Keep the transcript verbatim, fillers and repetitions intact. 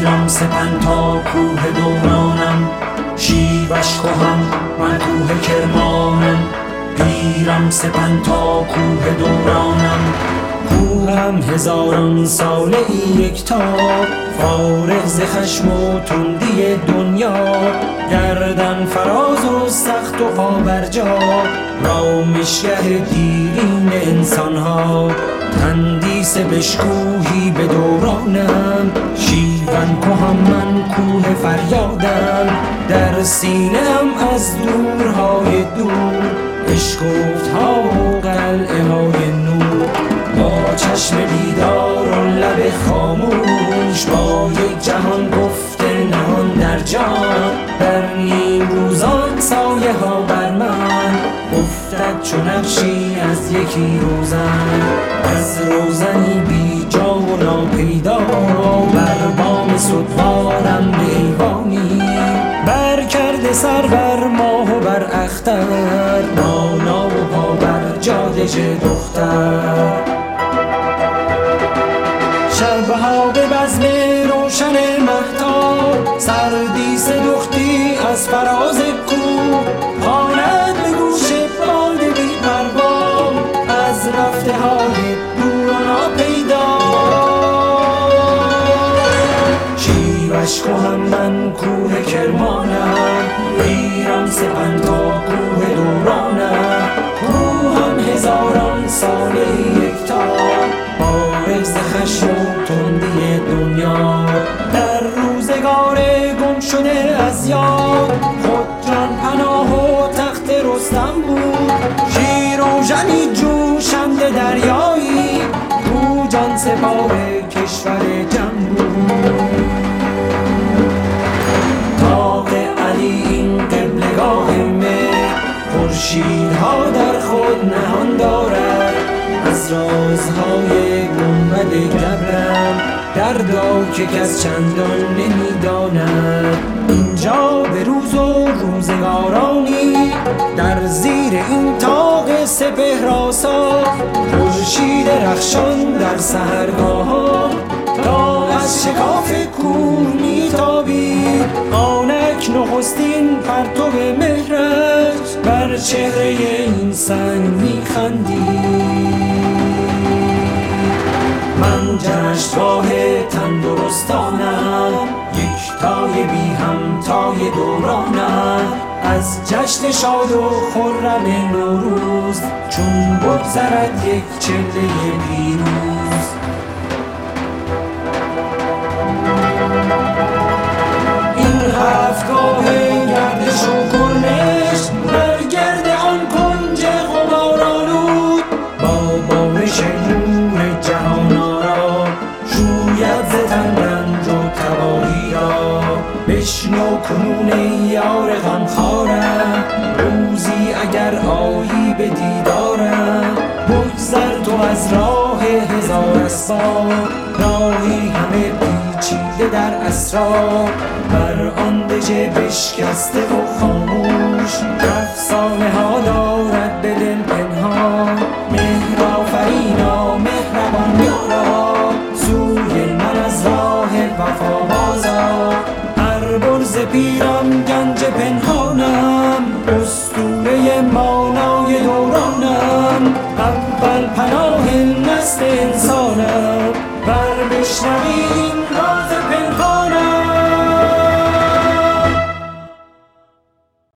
پیرم سپن تا کوه دورانم، شیوش کهم من کوه کرمانم. پیرم سپن تا کوه دورانم، کوهم هزاران ساله یکتا. فارغ ز خشم و تندی دنیا، گردن فراز و سخت و پا برجا. رامشگه دیرین انسانها، تندیس بشکوهی به دورانم. شیون کهم من کوه فریادم، در سینه‌ام از دورهای دور. اشکفت‌ها و قلعه های نور، با چشم بیدار و لب خاموش. با یک جهان گفته نهان در جان، در نیم روزان سایه ها بر من افتد چو نقشی از یکی روزن. از روزنی بی جا و ناپیدا، بر بام سدوارم به ایوانی. بر کرده سر بر ماه و بر اختر، نانا و پا بر جادج دختر. شبها به بزم روشن مهتاب، سردیس دختی از فراز کوه. خواند به گوش باد بی پروا، از رفته های دور و ناپیدا. شیوش کهم من کوه کرمانم، پیرم سپن تا کوه دورانم. کوهم هزاران ساله یکتا، فارغ ز خشم و تندی دنیا. در روزگار گم شده از یاد، خود جان پناه و تخت رستم بود. شیر و ژنی جوشنده دریایی، کو جان سپاه کشور جم بود. طاق علی این قبلگاه مهر، خورشیدها در خود نهان دارد. از رازهای گنبد گبرم، دردا که کس چندان نمیداند. اینجا به روز و روزگارانی، در زیر این طاق سپهرآسا. خورشید رخشان در سحرگاهان، تا از شکاف کوه میتابید. آنک نخستین پرتو مهرش، بر چهره این سنگ میخندید. من جشنگاه تندرستانم، یکتای بی همتای دورانم. از جشن شاد و خرم نوروز، چون بگذرد یک چله پیروز. این هفتگاه گردش و کرنش، بر گرد آن کنج غبارآلود. با بارش نور جهان آرا، شوید ز تن رنج و تباهی را. بشنو کنون ای یار غمخوارم، روزی اگر آیی به دیدارم. بگذر تو از راه هزار اسباب، راهی همه پیچیده در اسرار. بر آن دژ بشکسته و خاموش، افسانه ها دارد به دل پنهان. مهرآفرینا مهربان یارا، سوی من از راه وفا بازآ. اربرز پیرم گنج پنهانم، اسطوره مانای دورانم. اول پناه نسل انسانم، ور بشنوی